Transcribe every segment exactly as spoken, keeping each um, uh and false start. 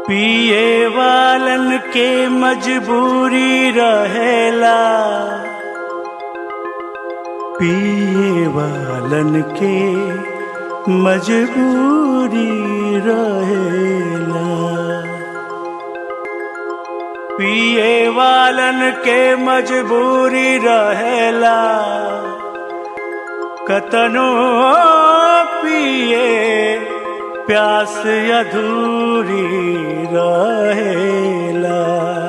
पिए वालन के मजबूरी रहेला, पिए वालन के मजबूरी रहेला, पिए वालन के मजबूरी रहेला, कतनो पिए प्यास अधूरी रहेला।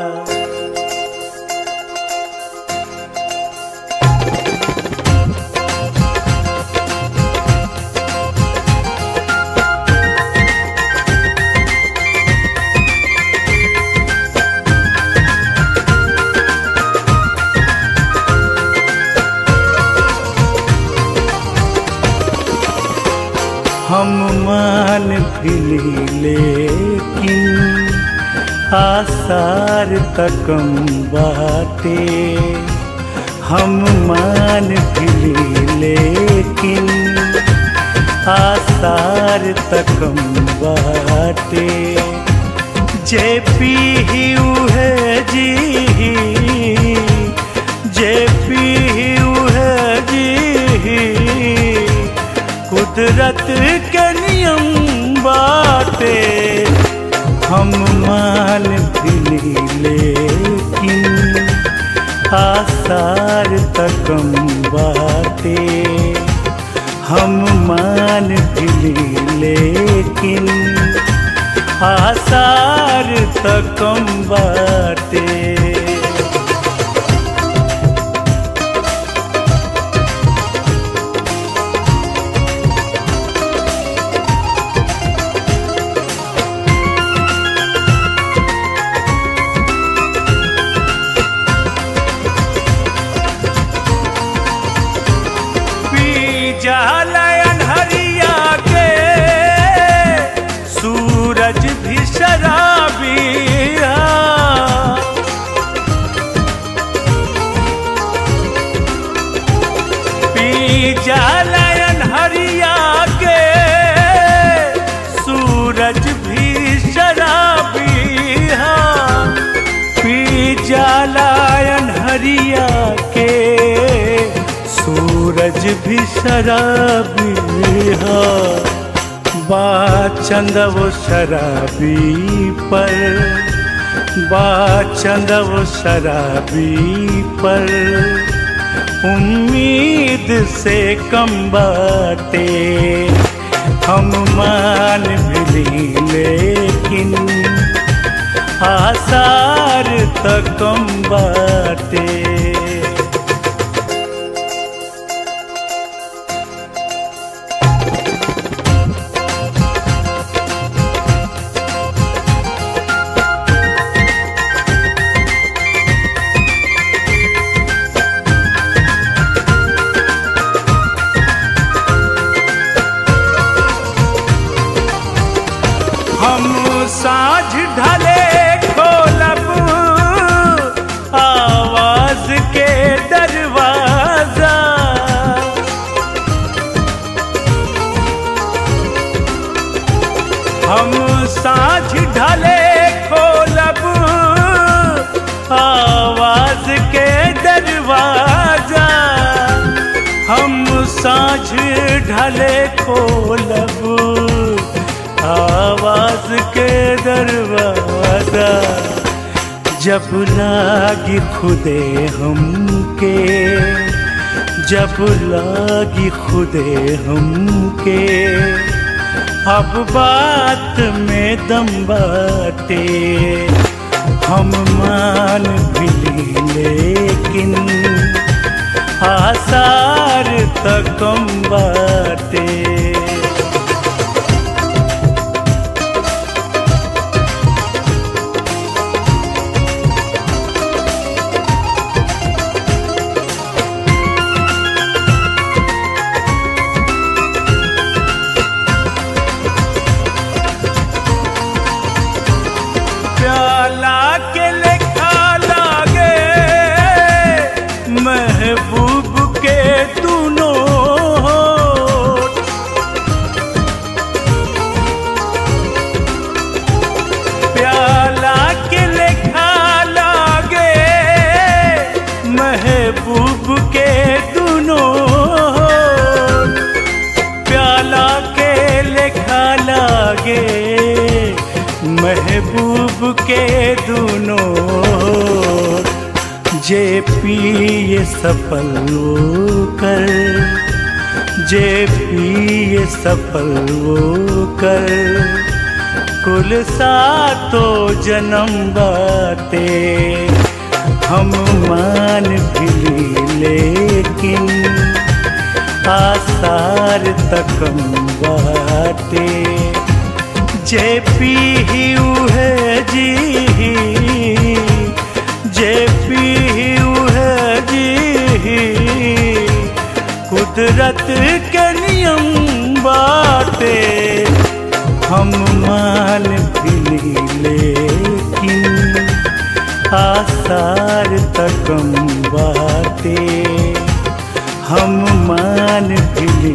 हम मान भी लेकिन आसार तकम बाटे, हम मान भी लेकिन आसार तकम बाटे, जे पी उहे जी, जे पी उहे जी, कुदरत के नियम बाटे। हम मान भी लेकिन आसार तकम बाटे, हम मान भी लेकिन आसार तकम बाटे। जालयन हरिया के सूरज भी शराबी, पी जालयन हरिया के सूरज भी शराबी, पी जालयन हरिया के सूरज भी शराबी है, बाचंद वो शराबी पर, बाचंद वो शराबी पर उम्मीद से कम बाटे। हम मान भी लेकिन आसार तक कम बाटे। हम साँझ ढले खोलब आवाज के दरवाजा, हम साँझ ढले खोलब आवाज के दरवाजा, हम साँझ ढले खोलब आवाज के दरवाजा। जब लागी खुदे हमके, जब लागी खुदे हमके, अब बात में दम बाटे। हम मान भी लेकिन आसार तक कम बाटे। प्याला के लेखा लागे महबूब के दूनों, महबूब के दोनों जे पिए सफल वो कर, जे पिए सफल वो कर। कुल सातो जन्म बाते हम मान भी लेकिन आसार तकम बाते। जे पी उहे जी, जे पी उहे जी, कुदरत के नियम बाटे हम मान भी लेकिन आसार तकम बाटे। हम मान भी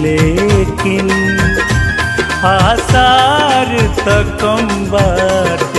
लेकिन आसार तकम बाटे।